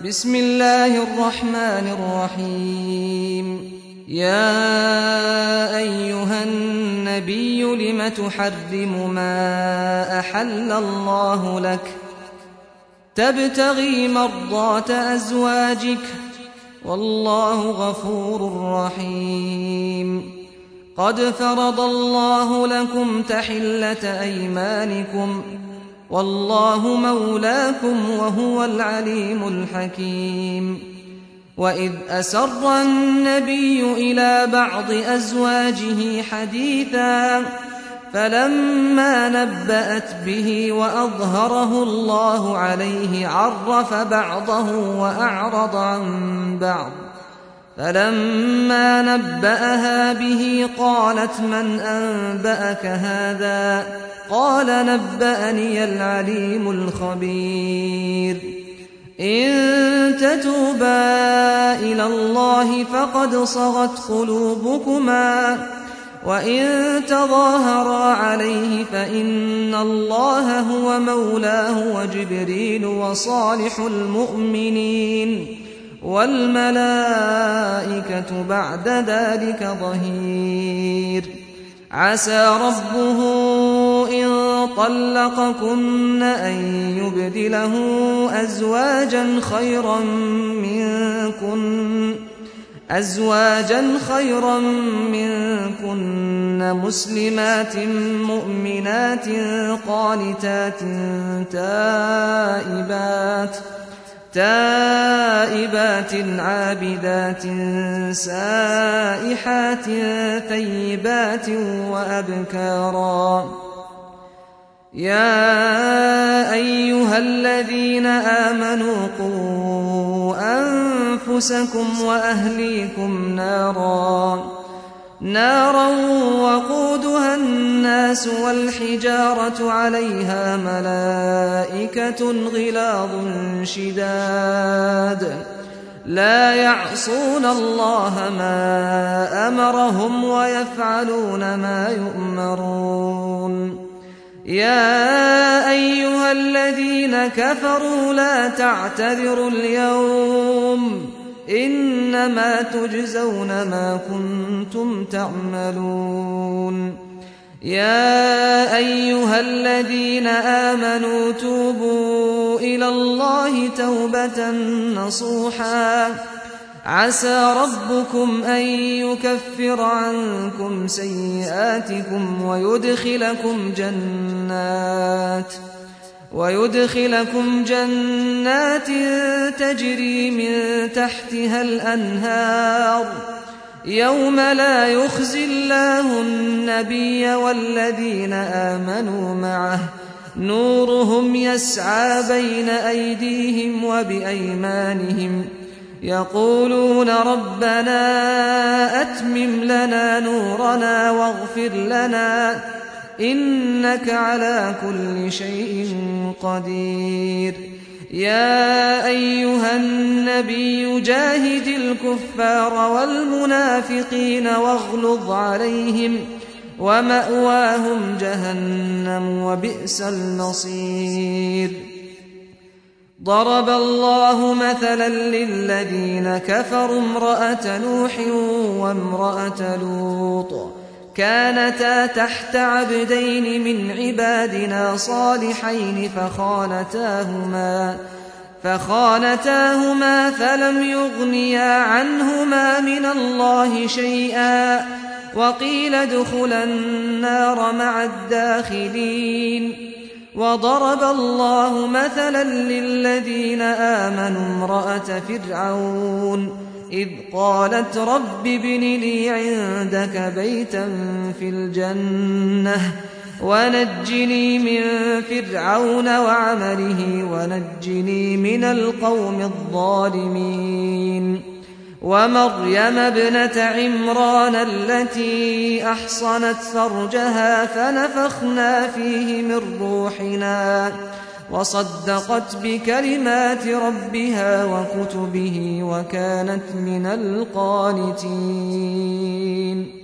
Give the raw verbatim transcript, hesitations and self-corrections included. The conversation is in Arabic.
بسم الله الرحمن الرحيم. يا أيها النبي لم تحرم ما أحل الله لك تبتغي مرضات أزواجك والله غفور رحيم. قد فرض الله لكم تحلة أيمانكم والله مولاكم وهو العليم الحكيم. وإذ أسر النبي إلى بعض أزواجه حديثا فلما نبأت به وأظهره الله عليه عرف بعضه وأعرض عن بعض. فلما نبأها به قالت من أنبأك هذا؟ قال نبأني العليم الخبير. إن تتوبا إلى الله فقد صغت قلوبكما وإن تظاهرا عليه فإن الله هو مولاه وجبريل وصالح المؤمنين والملائكة بعد ذلك ظهير. عسى ربه إن طلقكن أن يبدله أزواجا خيرا منكن أزواجا خيرا منكن مسلمات مؤمنات قانتات تائبات تائبات عابدات سائحات ثيبات وأبكارا. يا أيها الذين آمنوا قوا أنفسكم وأهليكم نارا نارا وقودها الناس والحجارة عليها ملائكة غلاظ شداد لا يعصون الله ما أمرهم ويفعلون ما يؤمرون. يا أيها الذين كفروا لا تعتذروا اليوم إنما تجزون ما كنتم تعملون. يا أيها الذين آمنوا توبوا إلى الله توبة نصوحا عسى ربكم أن يكفر عنكم سيئاتكم ويدخلكم جنات ويدخلكم جنات تجري من تحتها الأنهار يوم لا يخزي الله النبي والذين آمنوا معه نورهم يسعى بين أيديهم وبأيمانهم يقولون ربنا أتمم لنا نورنا واغفر لنا إنك على كل شيء قدير. يا أيها النبي جاهد الكفار والمنافقين واغلظ عليهم ومأواهم جهنم وبئس المصير. ضرب الله مثلا للذين كفروا امرأة نوح وامرأة لوط كانتا تحت عبدين من عبادنا صالحين فخانتاهما فخانتاهما فلم يغنيا عنهما من الله شيئا وقيل ادخلا النار مع الداخلين. وضرب الله مثلا للذين آمنوا امرأة فرعون إذ قالت رب ابن لي عندك بيتا في الجنة ونجني من فرعون وعمله ونجني من القوم الظالمين. ومريم ابنة عمران التي أحصنت فرجها فنفخنا فيه من روحنا وصدقت بكلمات ربها وكتبه وكانت من القانتين.